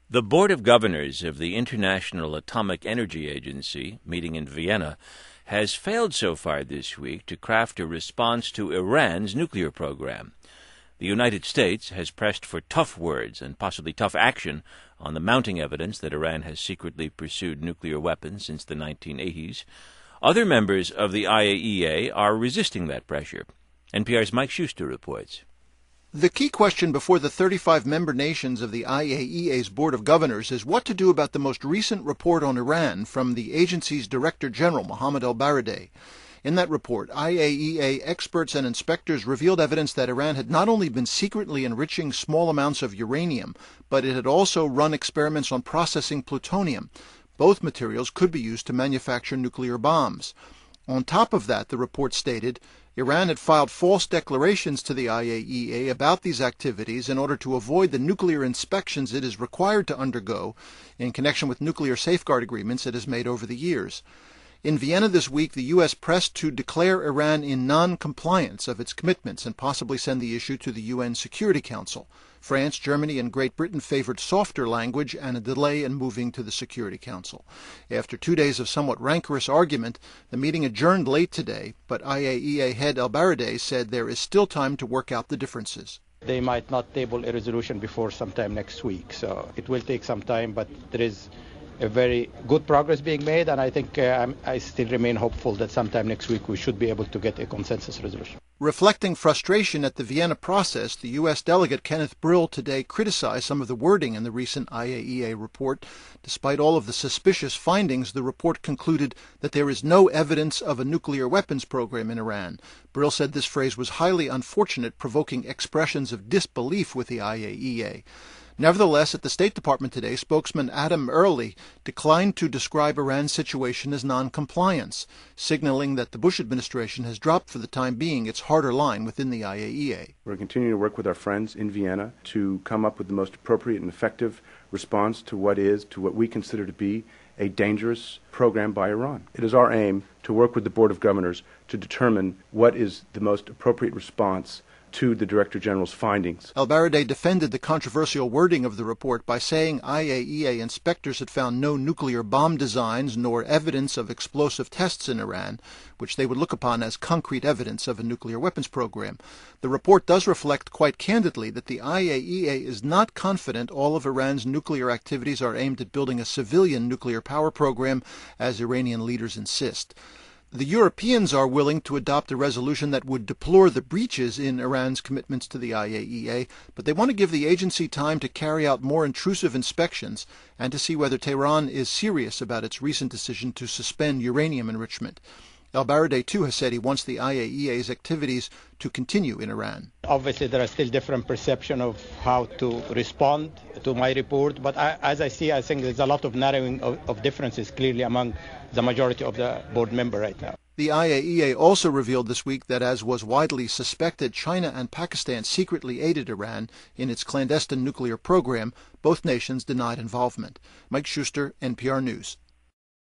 The Board of Governors of the International Atomic Energy Agency, meeting in Vienna, has failed so far this week to craft a response to Iran's nuclear program. The United States has pressed for tough words and possibly tough action on the mounting evidence that Iran has secretly pursued nuclear weapons since the 1980s. Other members of the IAEA are resisting that pressure. NPR's Mike Schuster reports. The key question before the 35 member nations of the IAEA's Board of Governors is what to do about the most recent report on Iran from the agency's Director General, Mohammad ElBaradei. In that report, IAEA experts and inspectors revealed evidence that Iran had not only been secretly enriching small amounts of uranium, but it had also run experiments on processing plutonium. Both materials could be used to manufacture nuclear bombs. On top of that, the report stated, Iran had filed false declarations to the IAEA about these activities in order to avoid the nuclear inspections it is required to undergo in connection with nuclear safeguard agreements it has made over the years. In Vienna this week, the U.S. pressed to declare Iran in non-compliance of its commitments and possibly send the issue to the UN Security Council. France, Germany, and Great Britain favored softer language and a delay in moving to the Security Council. After 2 days of somewhat rancorous argument, the meeting adjourned late today, but IAEA head ElBaradei said there is still time to work out the differences. They might not table a resolution before sometime next week, so it will take some time, but there is a very good progress being made, and I think I still remain hopeful that sometime next week we should be able to get a consensus resolution. Reflecting frustration at the Vienna process, the U.S. delegate Kenneth Brill today criticized some of the wording in the recent IAEA report. Despite all of the suspicious findings, the report concluded that there is no evidence of a nuclear weapons program in Iran. Brill said this phrase was highly unfortunate, provoking expressions of disbelief with the IAEA. Nevertheless, at the State Department today, spokesman Adam Early declined to describe Iran's situation as non-compliance, signaling that the Bush administration has dropped for the time being its harder line within the IAEA. We're continuing to work with our friends in Vienna to come up with the most appropriate and effective response to what we consider to be a dangerous program by Iran. It is our aim to work with the Board of Governors to determine what is the most appropriate response to the Director General's findings. ElBaradei defended the controversial wording of the report by saying IAEA inspectors had found no nuclear bomb designs nor evidence of explosive tests in Iran, which they would look upon as concrete evidence of a nuclear weapons program. The report does reflect quite candidly that the IAEA is not confident all of Iran's nuclear activities are aimed at building a civilian nuclear power program, as Iranian leaders insist. The Europeans are willing to adopt a resolution that would deplore the breaches in Iran's commitments to the IAEA, but they want to give the agency time to carry out more intrusive inspections and to see whether Tehran is serious about its recent decision to suspend uranium enrichment. ElBaradei, too, has said he wants the IAEA's activities to continue in Iran. Obviously, there are still different perceptions of how to respond to my report, but as I think there's a lot of narrowing of differences clearly among the majority of the board member right now. The IAEA also revealed this week that, as was widely suspected, China and Pakistan secretly aided Iran in its clandestine nuclear program. Both nations denied involvement. Mike Schuster, NPR News.